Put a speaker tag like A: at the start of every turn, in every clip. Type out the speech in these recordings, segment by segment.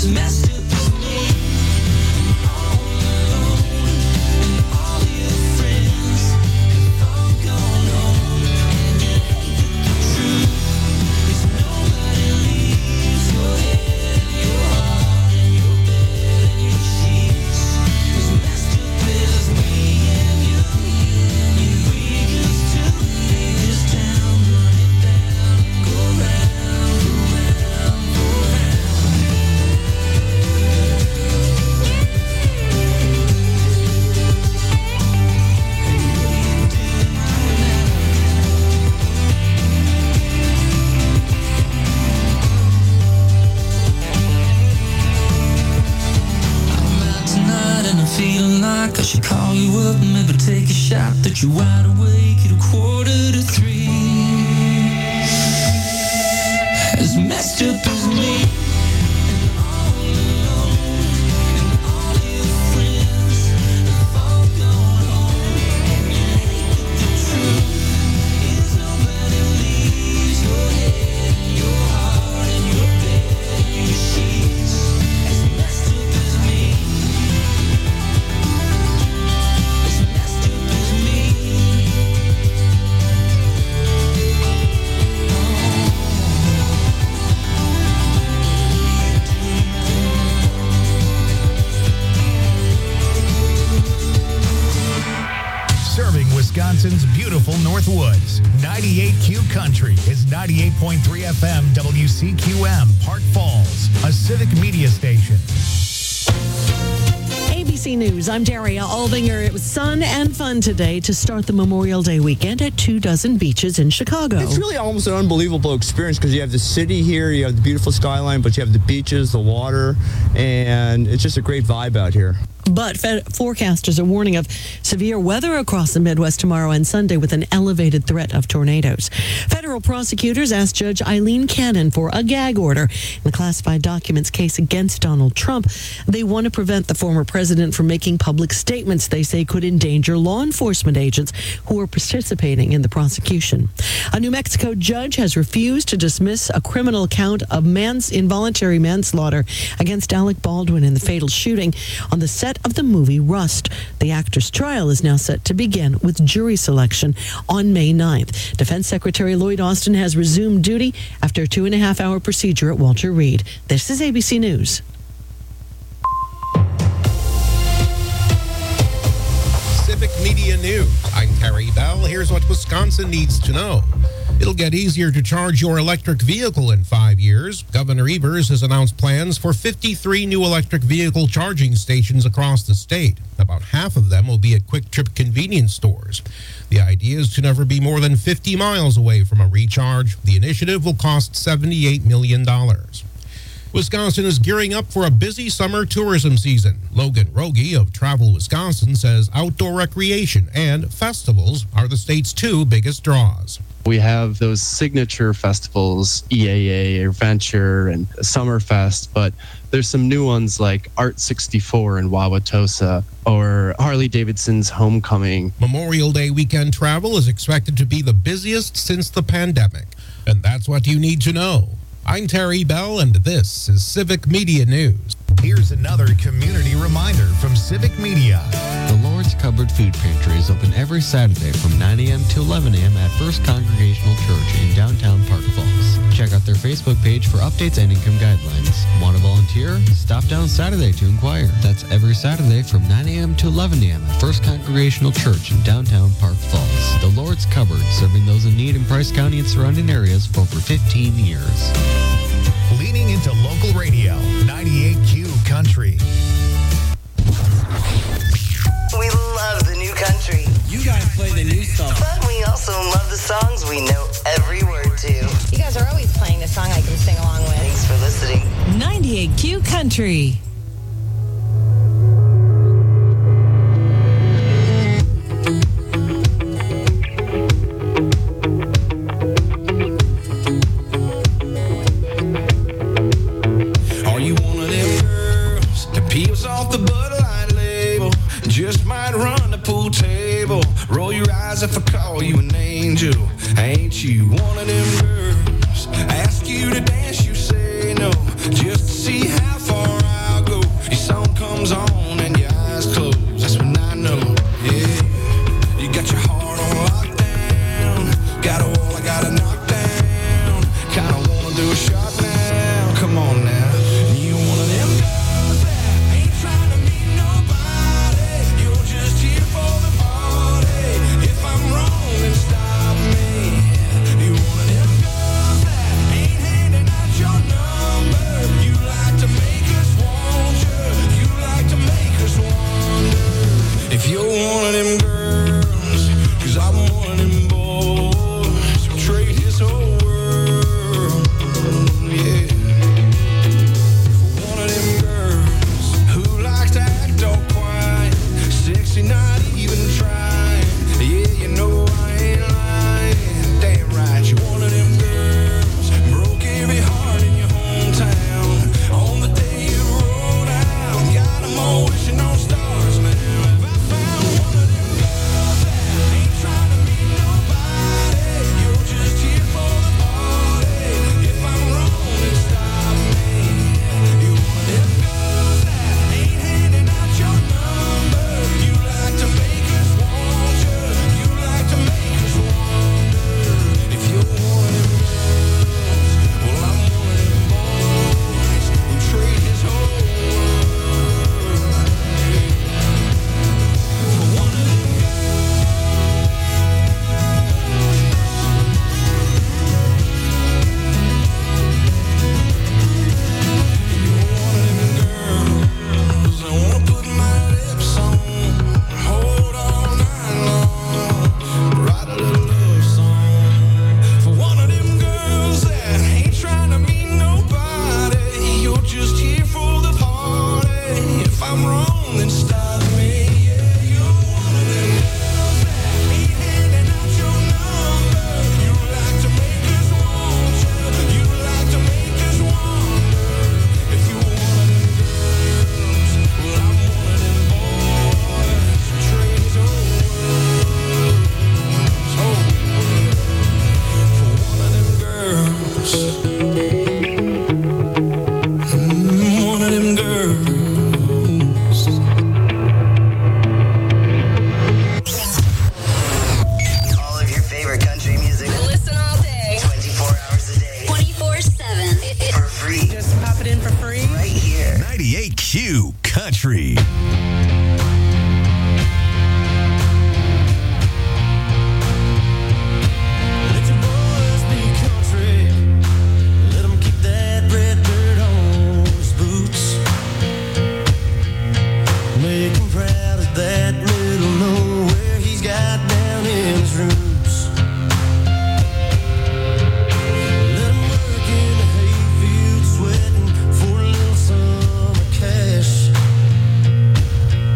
A: I should call you up and maybe take a shot that you're wide awake at 2:45. As messed up as me.
B: Wisconsin's beautiful Northwoods. 98Q Country is 98.3 FM WCQM, Park Falls, a civic media station.
C: ABC News, I'm Daria Aldinger. It was sun and fun today to start the Memorial Day weekend at 24 beaches in Chicago.
D: It's really almost an unbelievable experience because you have the city here, you have the beautiful skyline, but you have the beaches, the water, and it's just a great vibe out here.
C: But forecasters are warning of severe weather across the Midwest tomorrow and Sunday with an elevated threat of tornadoes. Federal prosecutors asked Judge Eileen Cannon for a gag order in the classified documents case against Donald Trump. They want to prevent the former president from making public statements they say could endanger law enforcement agents who are participating in the prosecution. A New Mexico judge has refused to dismiss a criminal count of involuntary manslaughter against Alec Baldwin in the fatal shooting on the set of the movie Rust. The actor's trial is now set to begin with jury selection on May 9th. Defense Secretary Lloyd Austin has resumed duty after a 2.5-hour procedure at Walter Reed. This is ABC News.
E: Civic Media News. I'm Terry Bell. Here's what Wisconsin needs to know. It'll get easier to charge your electric vehicle in 5 years. Governor Evers has announced plans for 53 new electric vehicle charging stations across the state. About half of them will be at Quick Trip convenience stores. The idea is to never be more than 50 miles away from a recharge. The initiative will cost $78 million. Wisconsin is gearing up for a busy summer tourism season. Logan Rogie of Travel Wisconsin says outdoor recreation and festivals are the state's two biggest draws.
F: We have those signature festivals, EAA, Adventure, and Summerfest, but there's some new ones like Art 64 in Wauwatosa or Harley-Davidson's Homecoming.
E: Memorial Day weekend travel is expected to be the busiest since the pandemic, and that's what you need to know. I'm Terry Bell, and this is Civic Media News.
B: Here's another community reminder from Civic Media.
G: The Lord's Cupboard Food Pantry is open every Saturday from 9 a.m. to 11 a.m. at First Congregational Church in downtown Park Falls. Check out their Facebook page for updates and income guidelines. Want to volunteer? Stop down Saturday to inquire. That's every Saturday from 9 a.m. to 11 a.m. at First Congregational Church in downtown Park Falls. The Lord's Cupboard, serving those in need in Price County and surrounding areas for over 15 years.
B: Leaning into local radio, 98Q Country.
H: We love the new country.
A: You guys play the new stuff.
H: But we also love the songs we know every word to.
I: You guys are always playing the song I can sing along with.
H: Thanks for listening.
C: 98Q Country.
J: Off the Bud Light label, just might run the pool table. Roll your eyes if I call you an angel. Ain't you one of them girls? Ask you to dance, you say no, just to see how far
B: 98 Q Country.
K: Let your boys be country. Let 'em keep that red dirt on his boots. Make him proud of that middle nowhere he's got down in his roots. Let him work in the hayfield sweating for a little summer cash.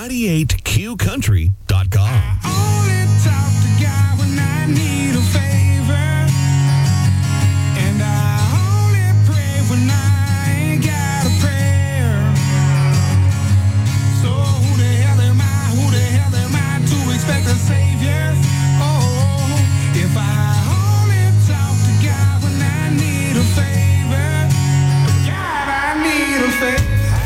B: 98QCountry.com.
J: Only talk to God when I need a favor, and I only pray when I ain't got a prayer. So who the hell am I to expect a savior? Oh, if I only talk to God when I need a favor, God, I need a favor.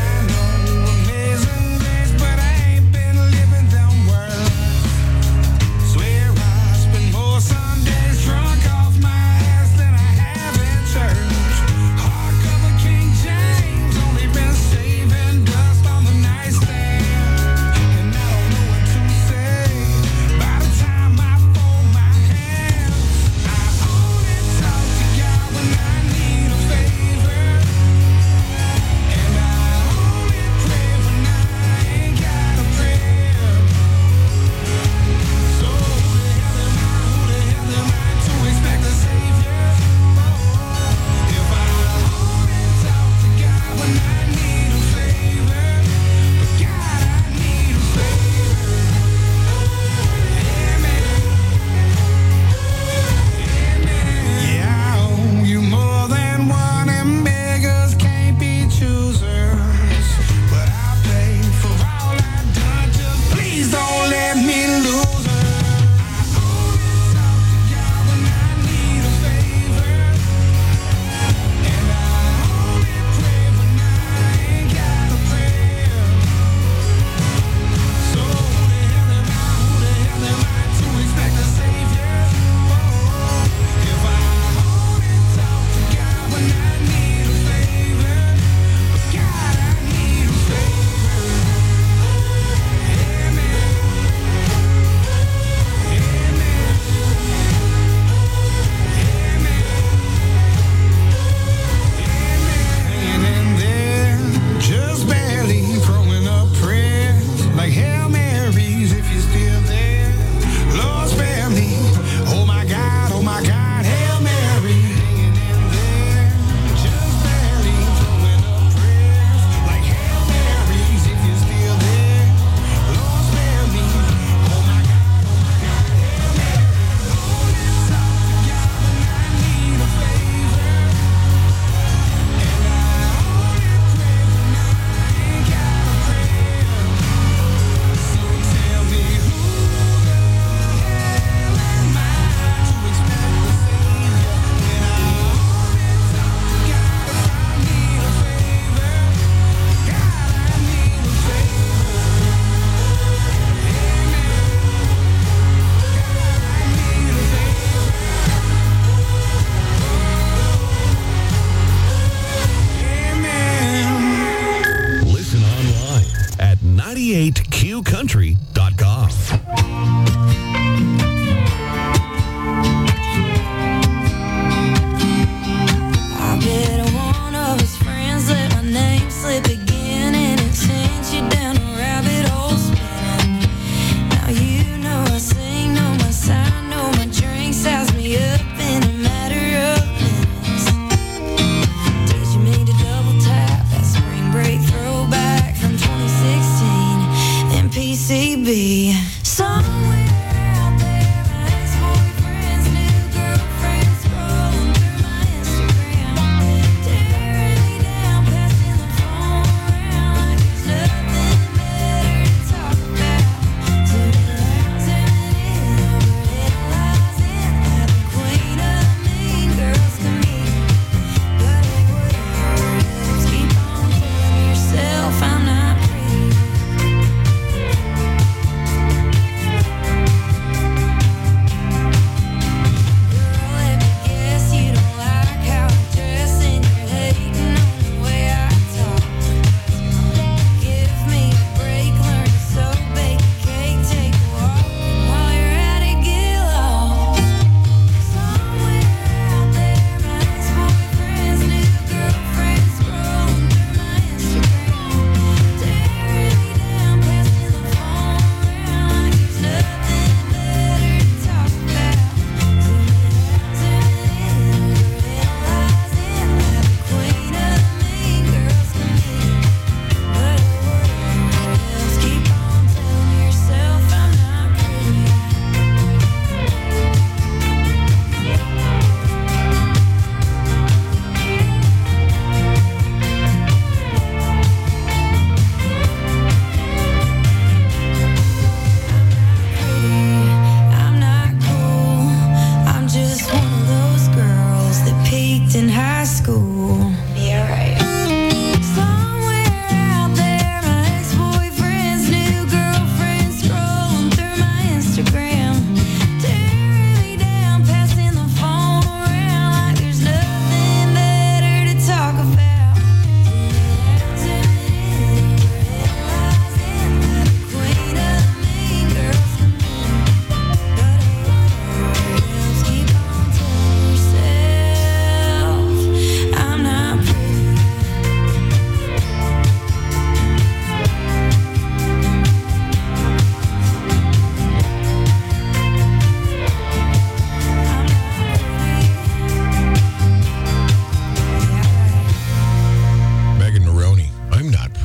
B: QCountry.com.
A: I bet one of his friends let my name slip again, and it sends you down a rabbit hole spinning. Now you know I sing, know my sign, know my drink, size me up in a matter of minutes. Teaching me to double tap that spring break throwback from 2016.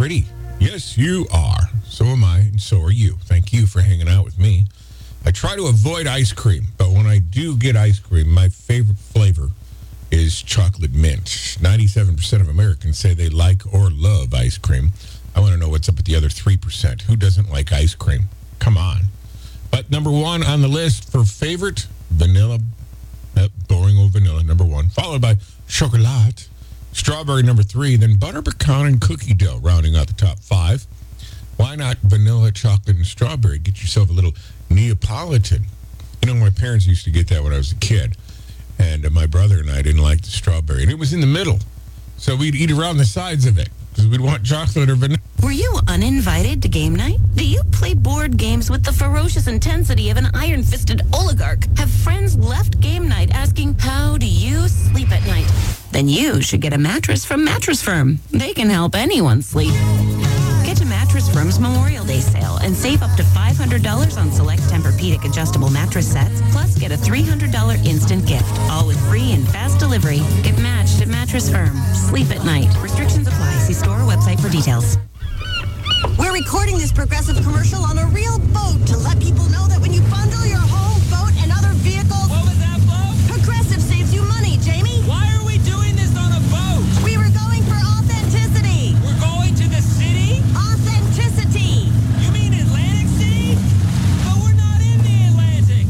L: pretty. Yes, you are. So am I, and so are you. Thank you for hanging out with me. I try to avoid ice cream, but when I do get ice cream, my favorite flavor is chocolate mint. 97% of Americans say they like or love ice cream. I want to know what's up with the other 3%. Who doesn't like ice cream? Come on. But number one on the list for favorite, vanilla. Boring old vanilla, number one. Followed by chocolate. Strawberry, number 3. Then butter, pecan, and cookie dough, rounding out the top 5. Why not vanilla, chocolate, and strawberry? Get yourself a little Neapolitan. You know, my parents used to get that when I was a kid. And my brother and I didn't like the strawberry. And it was in the middle. So we'd eat around the sides of it because we'd want chocolate or vanilla.
M: Were you uninvited to game night? Do you play board games with the ferocious intensity of an iron-fisted oligarch? Have friends left game night asking, how do you sleep at night? Then you should get a mattress from Mattress Firm. They can help anyone sleep. Get to Mattress Firm's Memorial Day sale and save up to $500 on select Tempur-Pedic adjustable mattress sets, plus get a $300 instant gift, all with free and fast delivery. Get matched at Mattress Firm. Sleep at night. Restrictions apply. See store or website for details.
N: We're recording this Progressive commercial on a real boat to let people know that when you bundle your home, boat, and other vehicles... What was that, boat? Progressive saves you money, Jamie. Why are we doing this on a boat? We were going for authenticity. We're going to the city? Authenticity. You mean Atlantic City? But we're not in the Atlantic.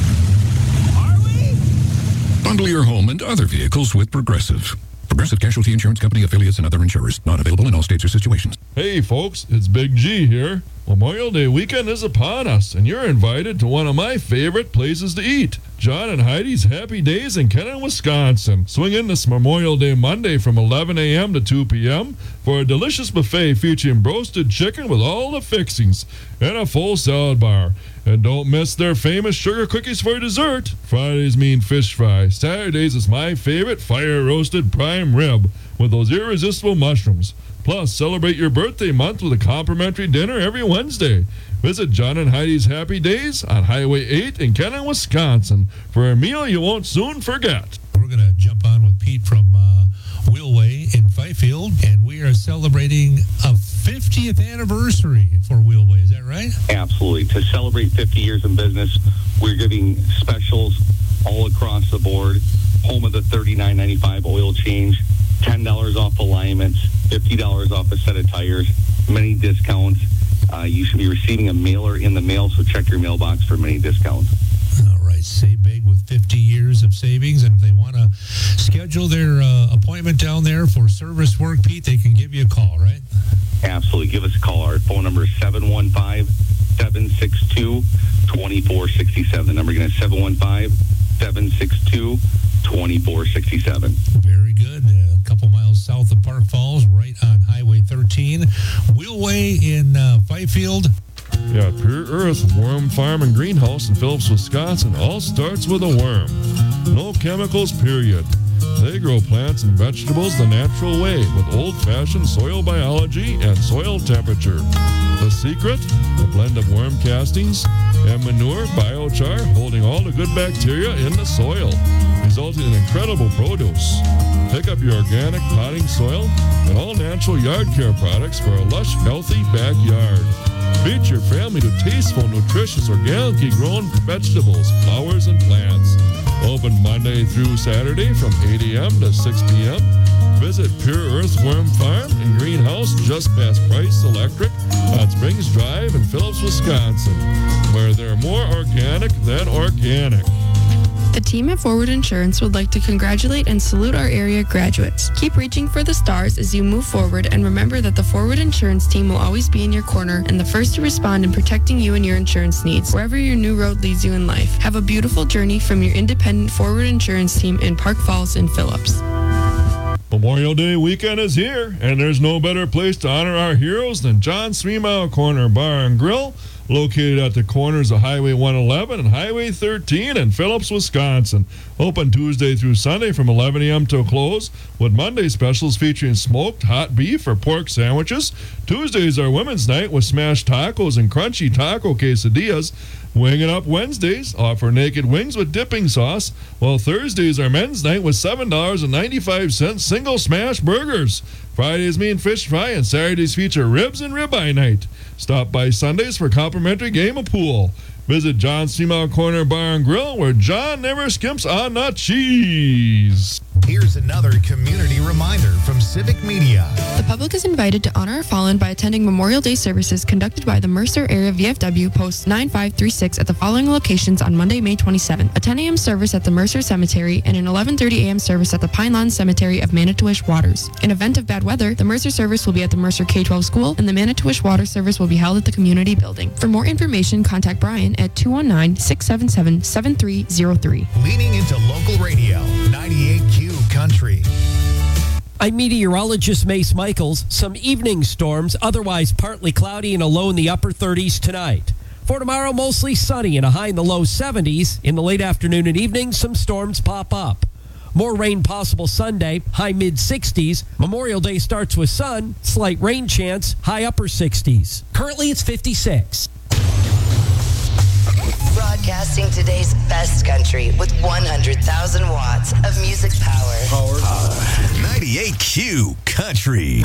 N: Are we?
O: Bundle your home and other vehicles with Progressive. Progressive Casualty Insurance Company, affiliates, and other insurers. Not available in all states or situations.
P: Hey folks, it's Big G here. Memorial Day weekend is upon us, and you're invited to one of my favorite places to eat, John and Heidi's Happy Days in Kenton, Wisconsin. Swing in this Memorial Day Monday from 11 a.m. to 2 p.m. for a delicious buffet featuring roasted chicken with all the fixings and a full salad bar. And don't miss their famous sugar cookies for dessert. Fridays mean fish fry. Saturdays is my favorite fire-roasted prime rib with those irresistible mushrooms. Plus, celebrate your birthday month with a complimentary dinner every Wednesday. Visit John and Heidi's Happy Days on Highway 8 in Kenton, Wisconsin for a meal you won't soon forget.
Q: We're going to jump on with Pete from Wheelway in Fifield, and we are celebrating a 50th anniversary for Wheelway. Is that right?
R: Absolutely. To celebrate 50 years in business, we're giving specials all across the board. Home of the $39.95 oil change, $10 off alignments, $50 off a set of tires, many discounts. You should be receiving a mailer in the mail, so check your mailbox for many discounts.
Q: All right. Save big with 50 years of savings. And if they want to schedule their appointment down there for service work, Pete, they can give you a call, right?
R: Absolutely. Give us a call. Our phone number is 715-762-2467. The number again is 715-762-2467.
Q: Very good. A couple miles south of Park Falls, right on Highway 13. Wheelway in Fifield.
P: Yeah, Pure Earth Worm Farm and Greenhouse in Phillips, Wisconsin all starts with a worm. No chemicals, period. They grow plants and vegetables the natural way with old-fashioned soil biology and soil temperature. The secret? A blend of worm castings and manure biochar holding all the good bacteria in the soil, resulting in incredible produce. Pick up your organic potting soil and all natural yard care products for a lush, healthy backyard. Treat your family to tasteful, nutritious, organically grown vegetables, flowers, and plants. Open Monday through Saturday from 8 a.m. to 6 p.m. Visit Pure Earth Worm Farm and Greenhouse just past Price Electric on Springs Drive in Phillips, Wisconsin, where they're more organic than organic.
S: The team at Forward Insurance would like to congratulate and salute our area graduates. Keep reaching for the stars as you move forward, and remember that the Forward Insurance team will always be in your corner and the first to respond in protecting you and your insurance needs, wherever your new road leads you in life. Have a beautiful journey from your independent Forward Insurance team in Park Falls and Phillips.
P: Memorial Day weekend is here, and there's no better place to honor our heroes than John's 3 Mile Corner Bar and Grill, located at the corners of Highway 111 and Highway 13 in Phillips, Wisconsin. Open Tuesday through Sunday from 11 a.m. till close, with Monday specials featuring smoked hot beef or pork sandwiches. Tuesdays are Women's Night with smashed tacos and crunchy taco quesadillas. Wing It Up Wednesdays offer naked wings with dipping sauce, while Thursdays are men's night with $7.95 single smash burgers. Fridays mean fish fry, and Saturdays feature ribs and ribeye night. Stop by Sundays for complimentary game of pool. Visit John's Female Corner Bar and Grill, where John never skimps on the cheese.
B: Here's another community reminder from Civic Media.
S: The public is invited to honor our fallen by attending Memorial Day services conducted by the Mercer Area VFW Post 9536 at the following locations on Monday, May 27th. A 10 a.m. service at the Mercer Cemetery and an 11:30 a.m. service at the Pinelawn Cemetery of Manitowish Waters. In event of bad weather, the Mercer service will be at the Mercer K-12 school and the Manitowish Water service will be held at the community building. For more information, contact Brian at 219-677-7303.
B: Leaning into local radio, 98Q Country.
T: I'm meteorologist Mace Michaels. Some evening storms, otherwise partly cloudy and a low in the upper 30s tonight. For tomorrow, mostly sunny and a high in the low 70s. In the late afternoon and evening, some storms pop up. More rain possible Sunday, high mid-60s. Memorial Day starts with sun, slight rain chance, high upper 60s. Currently, it's 56.
H: Broadcasting today's best country with 100,000 watts of music power.
B: 98Q Country.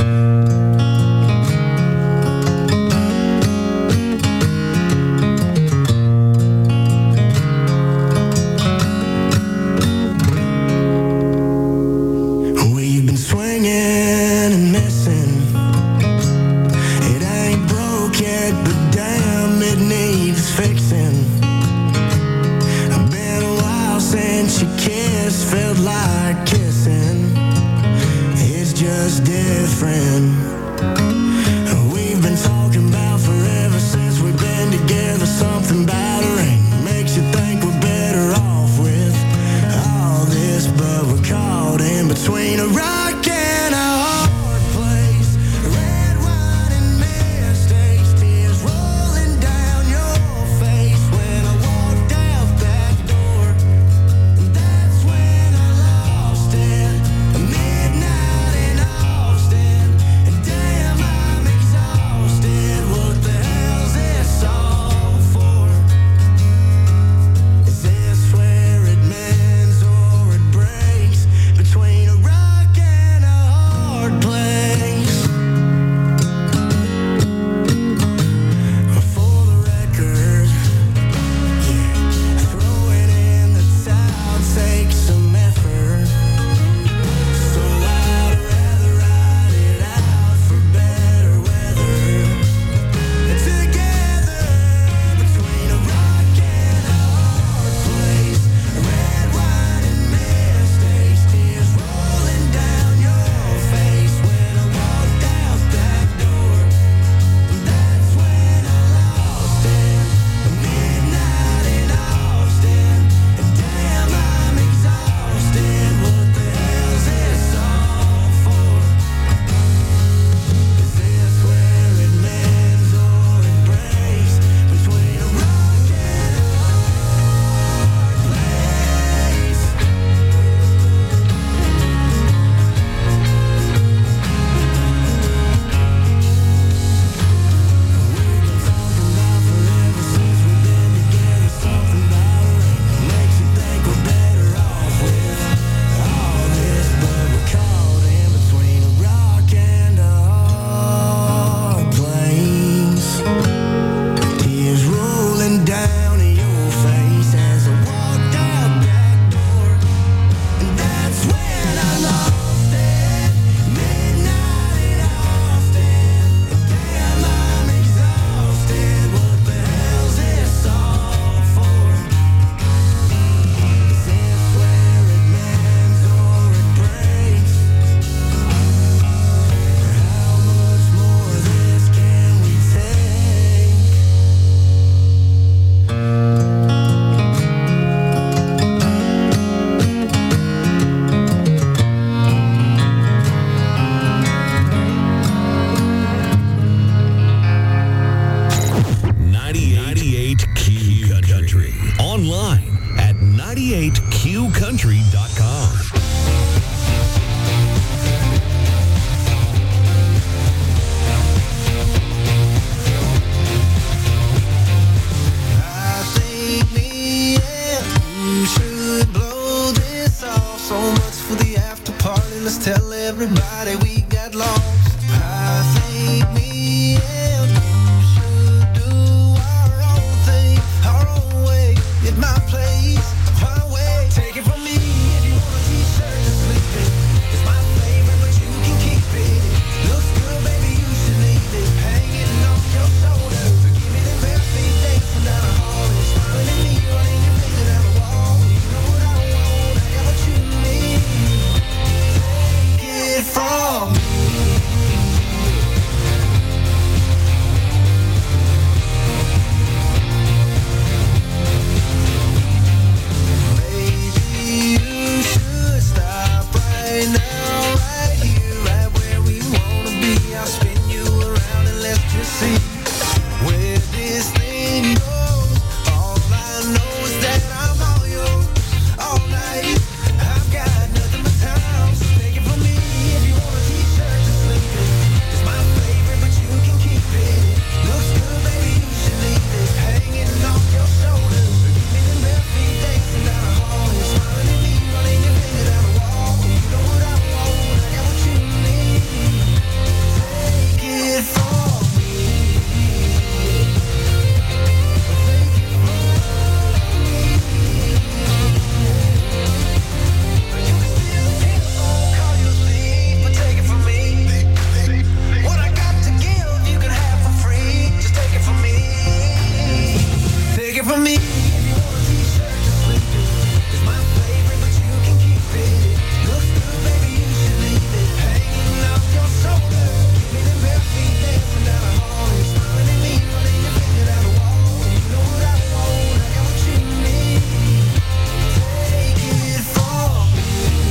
K: We've been swinging and missing. It ain't broke yet, but damn, it needs fixing. Been a while since you kissed, felt like kissing. It's just different. We've been talking about forever since we've been together. Something about a ring makes you think we're better off with all this, but we're caught in between a rock and a hard place. Red wine and mistakes, tears rolling down your face. When I walked out that door, that's when I lost it. Midnight in Austin, and damn, I'm exhausted. What the hell's this all for? everybody, we got lost. I think me and you should do our own thing, our own way. It's my place, my way. Take it from me if you want a t-shirt to sleep in. It's my favorite, but you can keep it. Looks good, baby, you should leave it. Hanging off your shoulder. Give me the bare feet dancing down the hall. And smiling at me, running your finger down the wall. You know what I want, I got what you need. Take it from me. Maybe you should stop right now, right here, right where we wanna be. I'll spin you around and let's just see where this thing goes. All I know is that I'm all yours all night. I've got nothing but time, so take it from me if you want a t-shirt to sleep in. It's my favorite, but you can keep it. Looks good, baby, you should leave it. Hanging off your shoulders. Give me the bare feet dancing down the hall. You're smiling at me, running your finger down the wall. You know what I want, I got what you need. Take it from me. Call you a thief, but take it from me. What I got to give, you can have for free. Just take it from me. Take it from me. If you want a t-shirt to sleep in. It's my favorite, but you can keep it. Looks good, baby, you should leave it. Hanging off your shoulder. Give me the bare feet dancing down the hall. You're smiling at me, running your finger down the wall. You know what I want, I got what you need. Take it from me.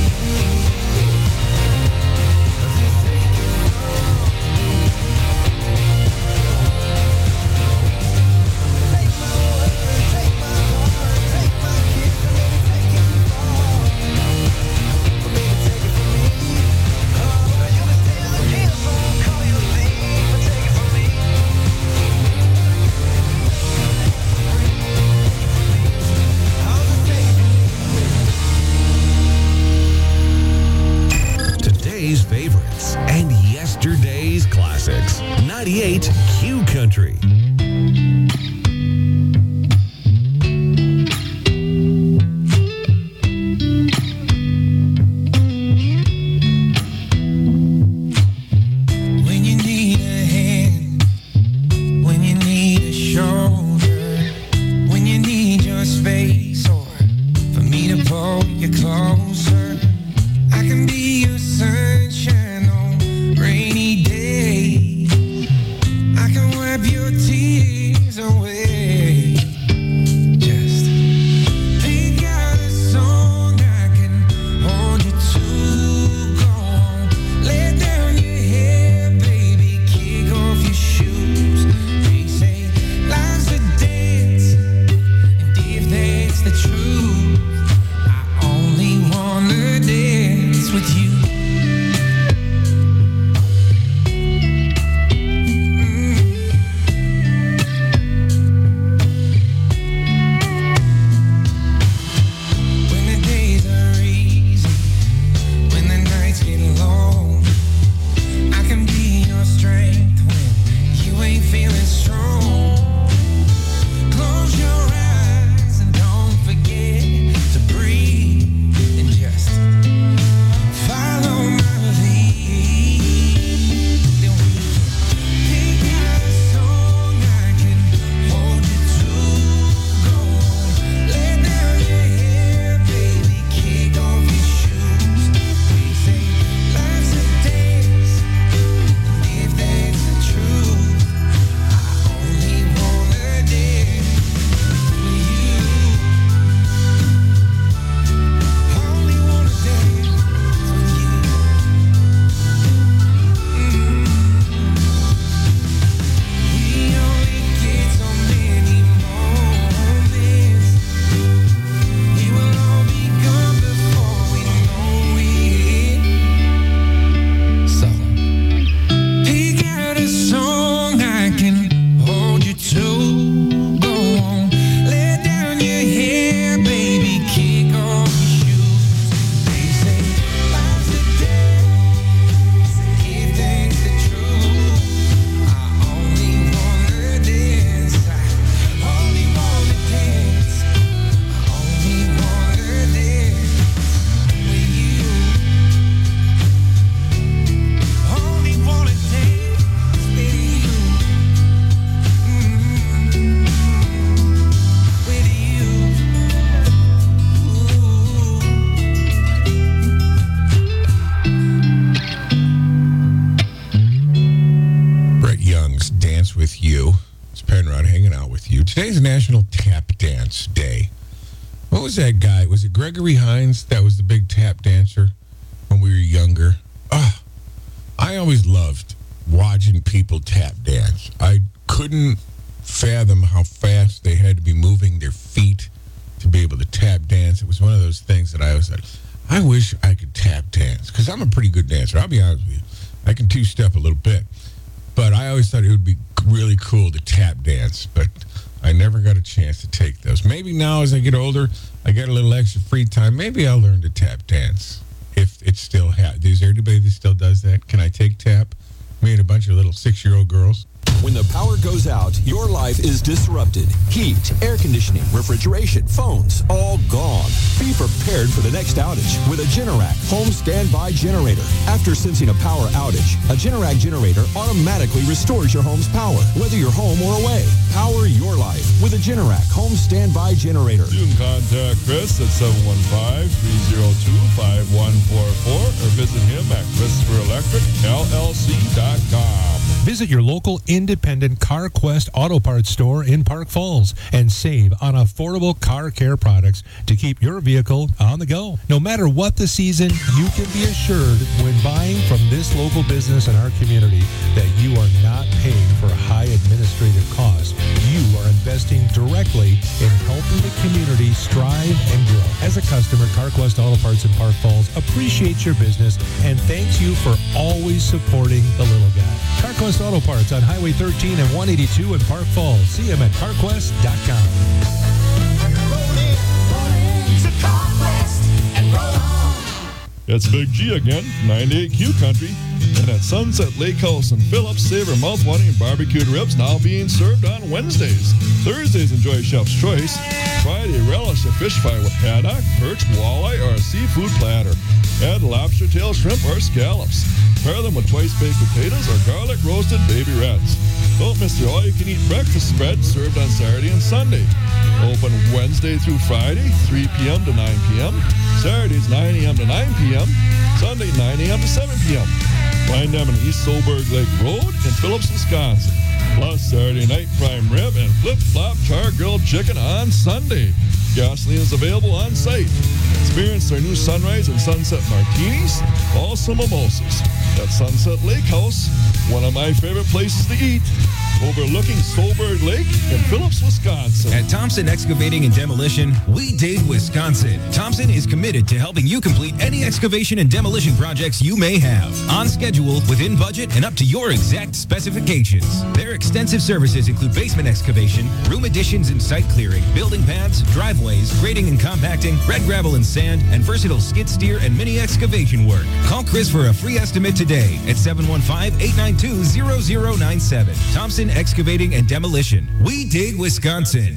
U: Today's favorites and yesterday's classics. 98 Q Country.
J: When you need a hand, when you need a shoulder, when you need your space, or for me to pull you closer, I can be your sunshine on rainy days. I can wipe your tears.
L: It's Penrod hanging out with you. Today's National Tap Dance Day. What was that guy? Was it Gregory Hines that was the big tap dancer when we were younger? I always loved watching people tap dance. I couldn't fathom how fast they had to be moving their feet to be able to tap dance. It was one of those things that I always thought, I wish I could tap dance, because I'm a pretty good dancer. I'll be honest with you. I can two-step a little bit. But I always thought it would be really cool to tap dance, but I never got a chance to take those. Maybe now as I get older, I get a little extra free time, maybe I'll learn to tap dance. If it's still is there anybody that still does that? Can I take tap? Me and a bunch of little 6-year-old girls.
D: When the power goes out, your life is disrupted. Heat, air conditioning, refrigeration, phones, all gone. Be prepared for the next outage with a Generac home standby generator. After sensing a power outage, a Generac generator automatically restores your home's power, whether you're home or away. Power your life with a Generac home standby generator.
P: You can contact Chris at 715-302-5144 or visit him at ChristopherElectricLLC.com.
Q: Visit your local independent CarQuest Auto Parts store in Park Falls and save on affordable car care products to keep your vehicle on the go. No matter what the season, you can be assured when buying from this local business in our community that you are not paying for high administrative costs. You are investing directly in helping the community strive and grow. As a customer, CarQuest Auto Parts in Park Falls appreciates your business and thanks you for always supporting the little guy. CarQuest Auto Parts on Highway 13 and 182 in Park Falls. See them at carquest.com.
P: It's Big G again, 98Q Country. And at Sunset Lake House in Phillips, savor mouth-watering barbecued ribs now being served on Wednesdays. Thursdays, enjoy Chef's Choice. Friday, relish a fish fry with haddock, perch, walleye, or a seafood platter. Add lobster tail, shrimp, or scallops. Pair them with twice-baked potatoes or garlic roasted baby reds. Don't miss the all-you-can-eat breakfast spread served on Saturday and Sunday. Open Wednesday through Friday, 3 p.m. to 9 p.m. Saturdays, 9 a.m. to 9 p.m. Sunday, 9 a.m. to 7 p.m. Find them on East Solberg Lake Road in Phillips, Wisconsin. Plus Saturday night prime rib and flip-flop char-grilled chicken on Sunday. Gasoline is available on site. Experience their new sunrise and sunset martinis, also mimosas. At Sunset Lake House, one of my favorite places to eat, overlooking Solberg Lake in Phillips, Wisconsin.
V: At Thompson Excavating and Demolition, we dig Wisconsin. Thompson is committed to helping you complete any excavation and demolition projects you may have. On schedule, within budget, and up to your exact specifications. Their extensive services include basement excavation, room additions and site clearing, building pads, driveways, grading and compacting, red gravel and sand, and versatile skid steer and mini excavation work. Call Chris for a free estimate today at 715-892-0097. Thompson Excavating and Demolition. We dig Wisconsin.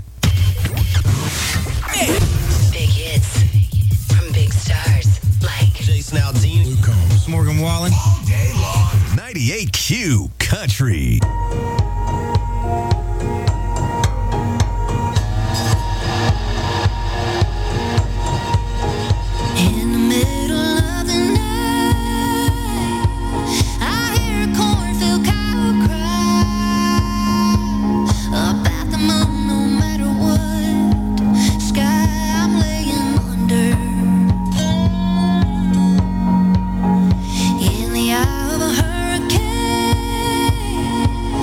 H: Big hits from big stars like
U: Jason Aldean, Luke Combs, Morgan Wallen. All day long. 98Q Country.
A: In the middle of the night, I hear a cornfield cow cry about the moon. No matter what sky I'm laying under, in the eye of a hurricane,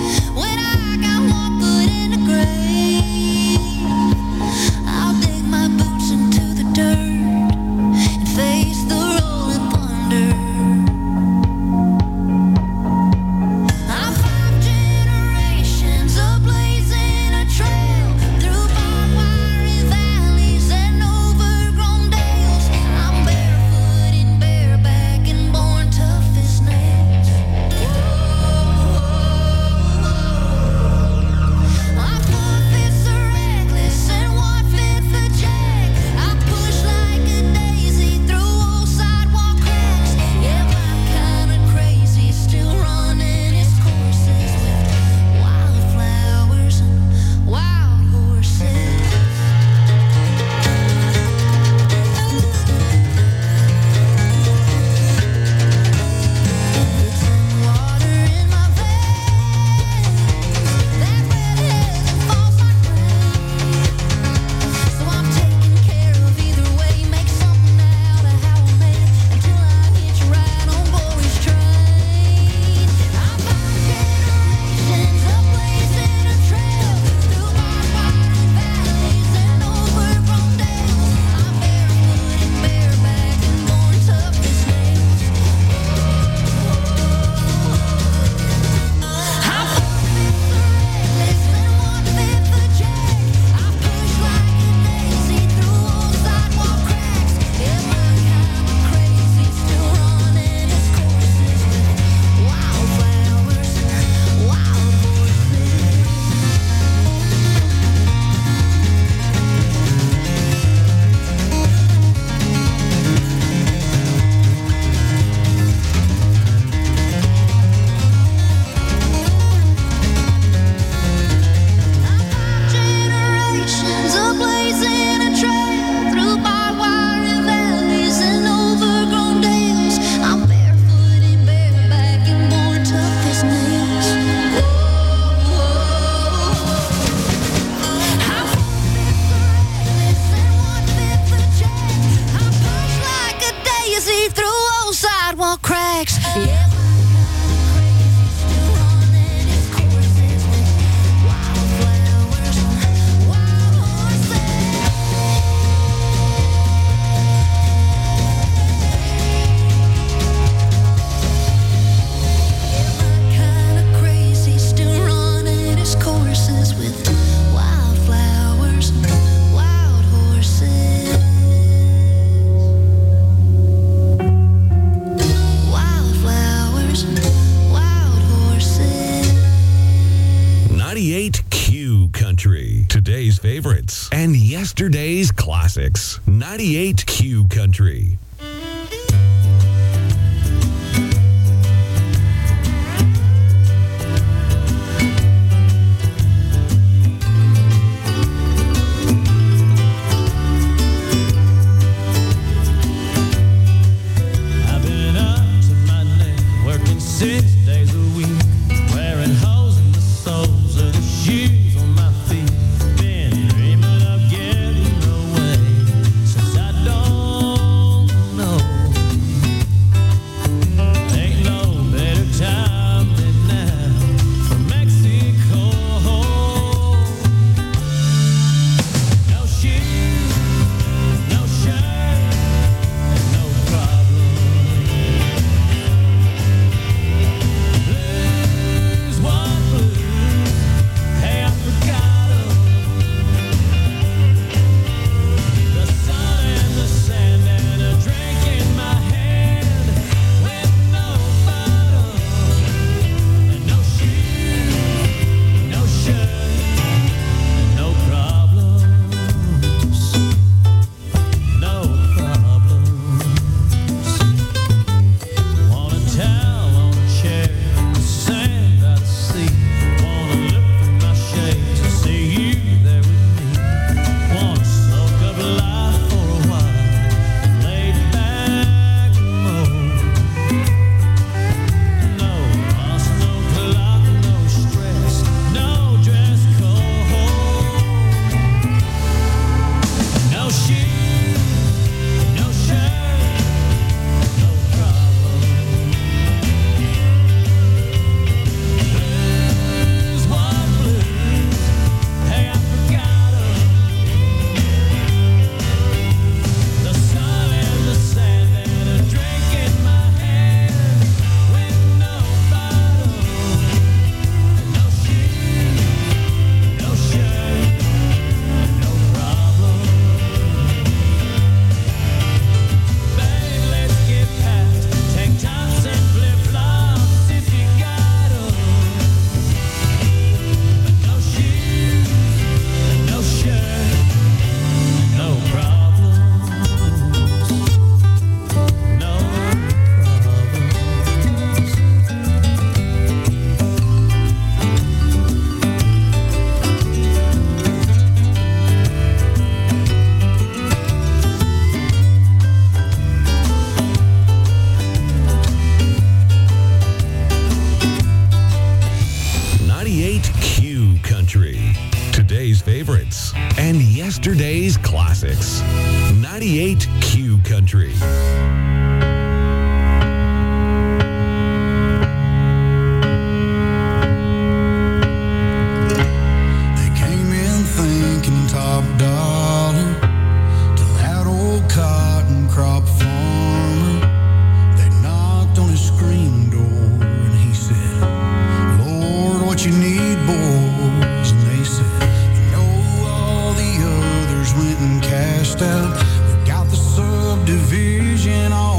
U: 98Q Country. Today's favorites and yesterday's classics. 98Q Country.
E: I've been up to my neck, working 6 days a week, wearing holes in the soles of the shoes on my feet. Been dreaming of getting away since I don't know. Ain't no better time than now for Mexico. No shoes, no shirt, no problem. Blues, what blues? Hey, I forgot 'em. The sun and the sand and a drink in my hand with no bottom. And no shoes, no shirt, and no problems. No problems. Want a towel on a chair, the sand by the sea. Wanna look through my shades and see you there with me. Wanna soak up life for a while, lay back and moan. No fuss, no clock, no stress, no dress code. No shoes, no shirt, no problem. Blues, what blues? Hey, I forgot 'em. The sun and the sand and a drink in my hand with no bottom. No shoes, no shirt, no problem. Babe, let's get past tank tops and flip-flops if you got 'em. But no shoes, no shirt, no problems. No
U: problems. 98Q Country. Today's favorites and yesterday's classics. 98Q Country.
J: They came in thinking top dollar to that old cotton crop farmer. They knocked on his screen door and he said, Lord, what you need, boys? And they said, you know, all the others went and cashed out. We got the subdivision all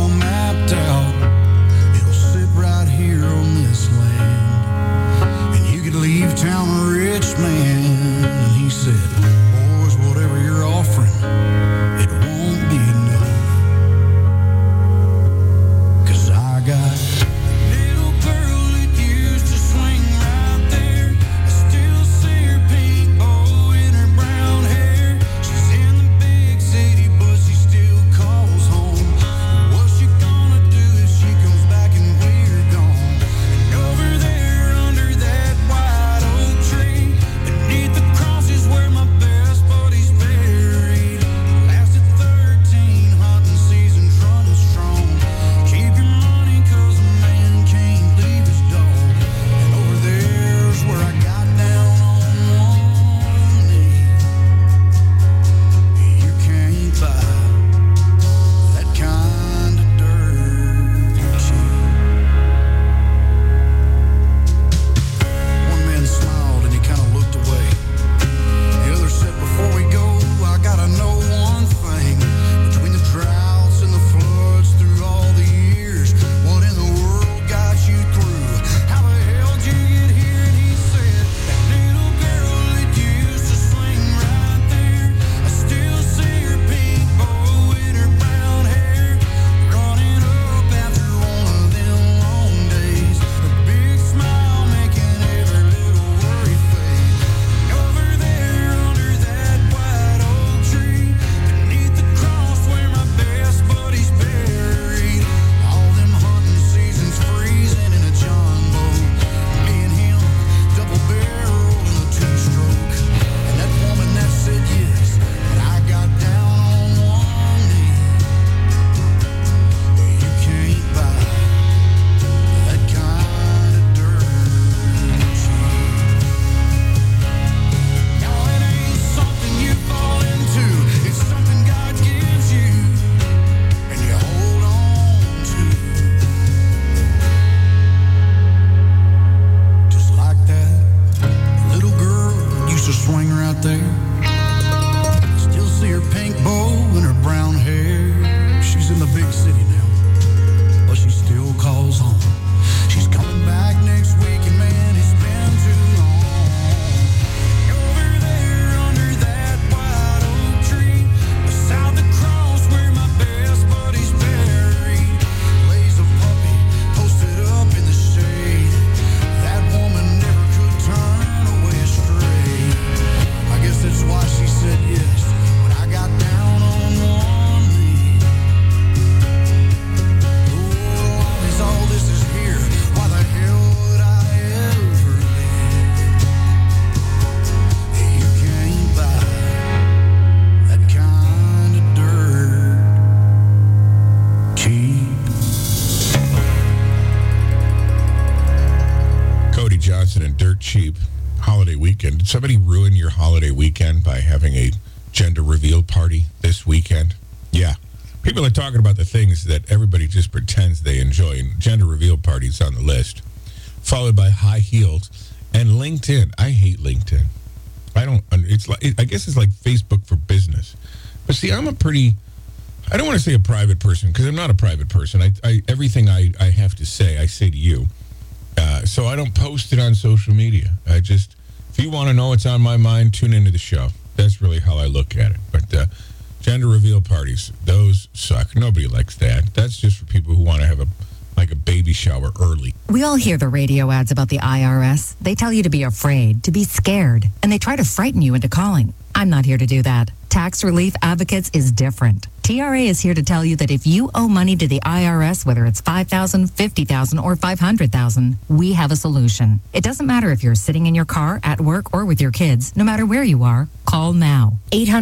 L: Johnson and Dirt Cheap holiday weekend. Did somebody ruin your holiday weekend by having a gender reveal party this weekend? Yeah. People are talking about the things that everybody just pretends they enjoy. And gender reveal parties on the list, followed by high heels and LinkedIn. I hate LinkedIn. I guess it's like Facebook for business. But see, I don't want to say a private person, because I'm not a private person. Everything I have to say, I say to you. So I don't post it on social media. If you want to know what's on my mind, tune into the show. That's really how I look at it. But gender reveal parties, those suck. Nobody likes that. That's just for people who want to have a baby shower early.
F: We all hear the radio ads about the IRS. They tell you to be afraid, to be scared, and they try to frighten you into calling. I'm not here to do that. Tax Relief Advocates is different. TRA is here to tell you that if you owe money to the IRS, whether it's $5,000, $50,000, or $500,000, we have a solution. It doesn't matter if you're sitting in your car, at work, or with your kids. No matter where you are, call now.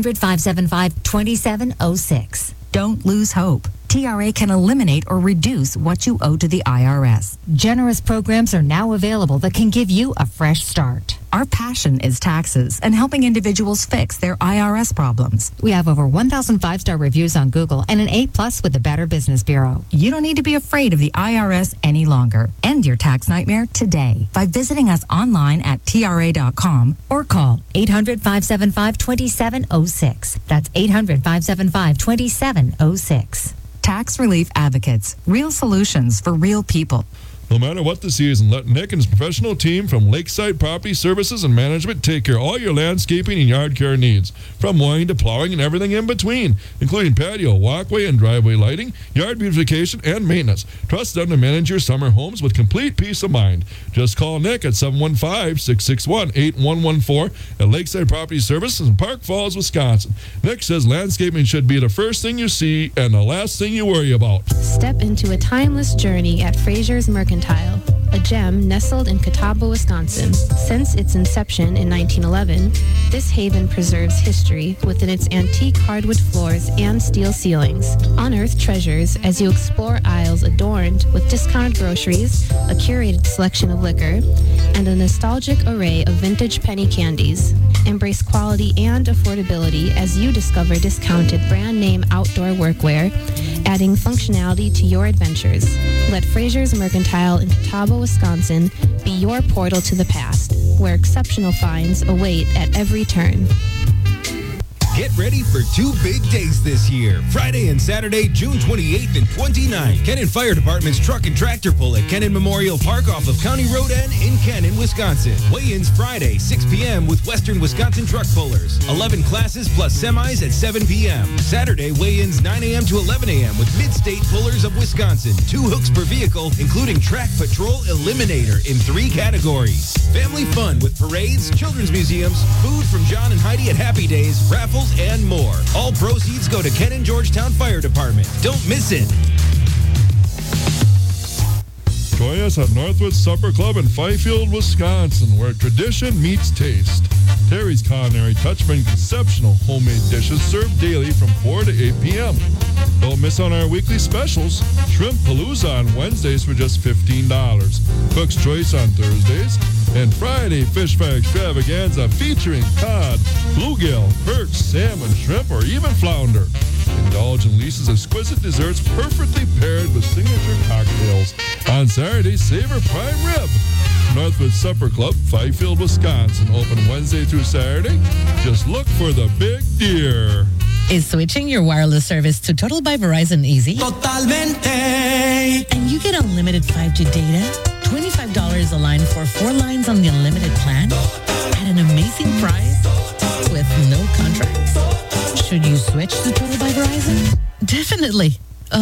F: 800-575-2706. Don't lose hope. TRA can eliminate or reduce what you owe to the IRS. Generous programs are now available that can give you a fresh start. Our passion is taxes and helping individuals fix their IRS problems. We have over 1,000 5-star reviews on Google and an A+ with the Better Business Bureau. You don't need to be afraid of the IRS any longer. End your tax nightmare today by visiting us online at TRA.com or call 800-575-2706. That's 800-575-2706. Tax Relief Advocates. Real solutions for real people.
P: No matter what the season, let Nick and his professional team from Lakeside Property Services and Management take care of all your landscaping and yard care needs, from mowing to plowing and everything in between, including patio, walkway, and driveway lighting, yard beautification, and maintenance. Trust them to manage your summer homes with complete peace of mind. Just call Nick at 715-661-8114 at Lakeside Property Services in Park Falls, Wisconsin. Nick says landscaping should be the first thing you see and the last thing you worry about.
S: Step into a timeless journey at Fraser's Mercantile, a gem nestled in Catawba, Wisconsin. Since its inception in 1911, this haven preserves history within its antique hardwood floors and steel ceilings. Unearth treasures as you explore aisles adorned with discounted groceries, a curated selection of liquor, and a nostalgic array of vintage penny candies. Embrace quality and affordability as you discover discounted brand name outdoor workwear, adding functionality to your adventures. Let Fraser's Mercantile in Catawba, Wisconsin be your portal to the past, where exceptional finds await at every turn.
V: Get ready for two big days this year. Friday and Saturday, June 28th and 29th. Kennon Fire Department's truck and tractor pull at Kennon Memorial Park off of County Road N in Kennon, Wisconsin. Weigh-ins Friday, 6 p.m. with Western Wisconsin truck pullers. 11 classes plus semis at 7 p.m. Saturday, weigh-ins 9 a.m. to 11 a.m. with Mid-State Pullers of Wisconsin. 2 hooks per vehicle, including Track Patrol Eliminator in 3 categories. Family fun with parades, children's museums, food from John and Heidi at Happy Days, raffles, and more. All proceeds go to Kennon Georgetown Fire Department. Don't miss it.
P: Join us at Northwood Supper Club in Fifield, Wisconsin, where tradition meets taste. Terry's Culinary Touch brings exceptional homemade dishes served daily from 4 to 8 p.m. Don't miss on our weekly specials. Shrimp Palooza on Wednesdays for just $15. Cook's Choice on Thursdays. And Friday, Fish Fry Extravaganza featuring cod, bluegill, perch, salmon, shrimp, or even flounder. Indulge in Lisa's exquisite desserts perfectly paired with signature cocktails. On Saturday, savor prime rib. Northwood Supper Club, Fifield, Wisconsin. Open Wednesday through Saturday. Just look for the big deer.
G: Is switching your wireless service to Total by Verizon easy?
K: Totalmente.
G: And you get unlimited 5G data, $25 a line for 4 lines on the unlimited plan at an amazing price with no contracts. Should you switch to Total by Verizon? Definitely.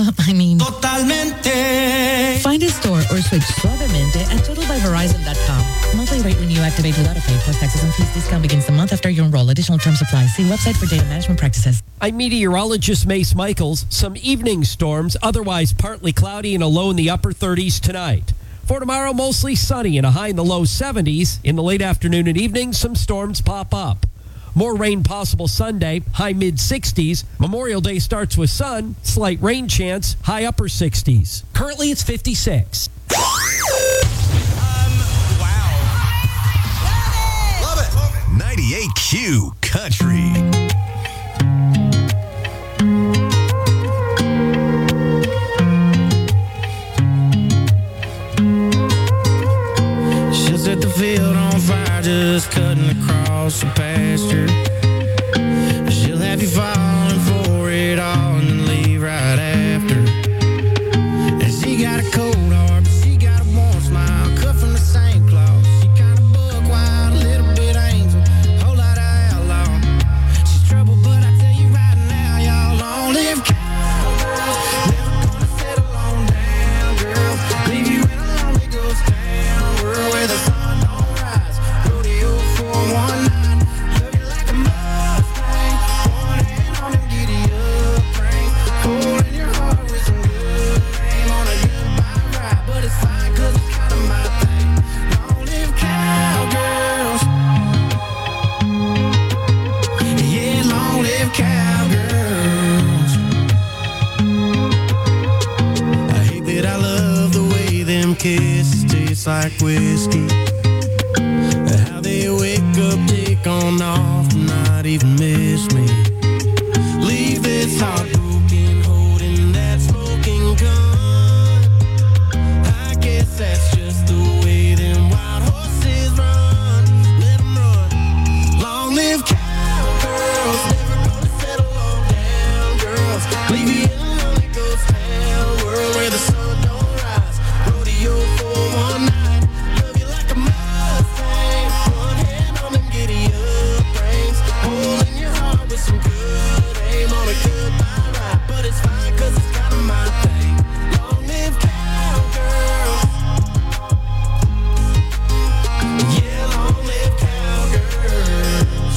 G: Totalmente. Find a store or switch suavemente at totalbyverizon.com. Monthly rate when you activate without a pay plus taxes and fees. Discount begins the month after you enroll. Additional terms apply. See website for data management practices.
T: I'm meteorologist Mace Michaels. Some evening storms, otherwise partly cloudy and a low in the upper 30s tonight. For tomorrow, mostly sunny and a high in the low 70s. In the late afternoon and evening, some storms pop up. More rain possible Sunday, high mid-60s. Memorial Day starts with sun, slight rain chance, high upper 60s. Currently, it's 56.
K: Wow. field on fire, just cutting across the pasture. She'll have you falling for it all and then leave right after. And she got a cold heart, but she got a warm smile, cut from the same cloth. She kind of buck wild, a little bit angel, whole lot of outlaw. She's trouble, but I tell you right now, y'all long live cowgirls. Never gonna settle on down, girls. Leave you in a lonely ghost town, world where the sun don't rise. Rodeo for one night, love you like a Mustang. One hand on the giddy up ring, holding your heart with some good aim on a goodbye ride. But it's fine, cause it's kind of my thing. Long live cowgirls. Yeah, long live cowgirls. I hate that I love the way them kisses taste like whiskey. How they wake up, take on off, and not even miss me. Leave this heart broken, holding that smoking gun. I guess that's just the way them wild horses run. Let them run. Long live cowgirls, never gonna settle on down, girls. Leave you in a lonely ghost town, world where the sun don't rise. Rodeo for one night, love you like a Mustang. One hand on them giddy up reins, holding your heart with some good aim on a goodbye ride. But it's fine, cause it's kind of my thing. Long live cowgirls. Yeah, long live cowgirls.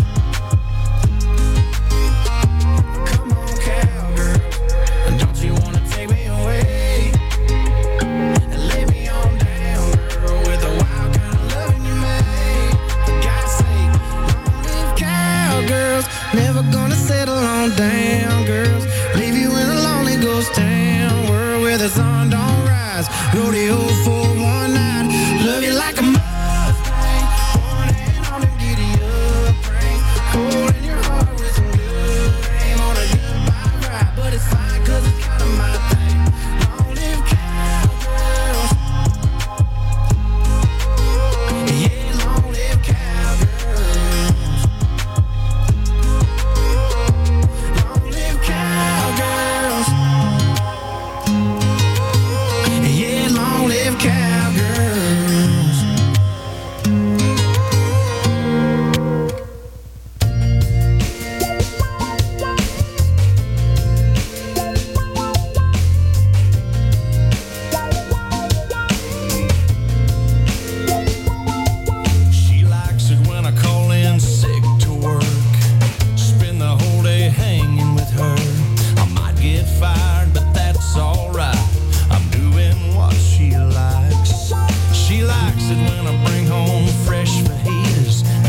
K: Come on, cowgirls, don't you wanna take me away and lay me on down, girl, with a wild kind of loving you made. For God's sake, long live cowgirls. Never gonna settle on down, girls. Leave you in a lonely ghost town, world where the sun don't rise. Rodeo for one night, love you like a Mustang. One hand on the giddy up ring, holding your heart with some good aim on a goodbye ride. But it's fine, cause it's kind of my thing. Long live cowgirls. Yeah, long live cowgirls. Long live cowgirls. Yeah, long live cowgirls. She likes it when I call in sick to work. Spend the whole day hanging with her. I might get fired, but that's alright. I'm doing what she likes. She likes it when I bring home fresh fajitas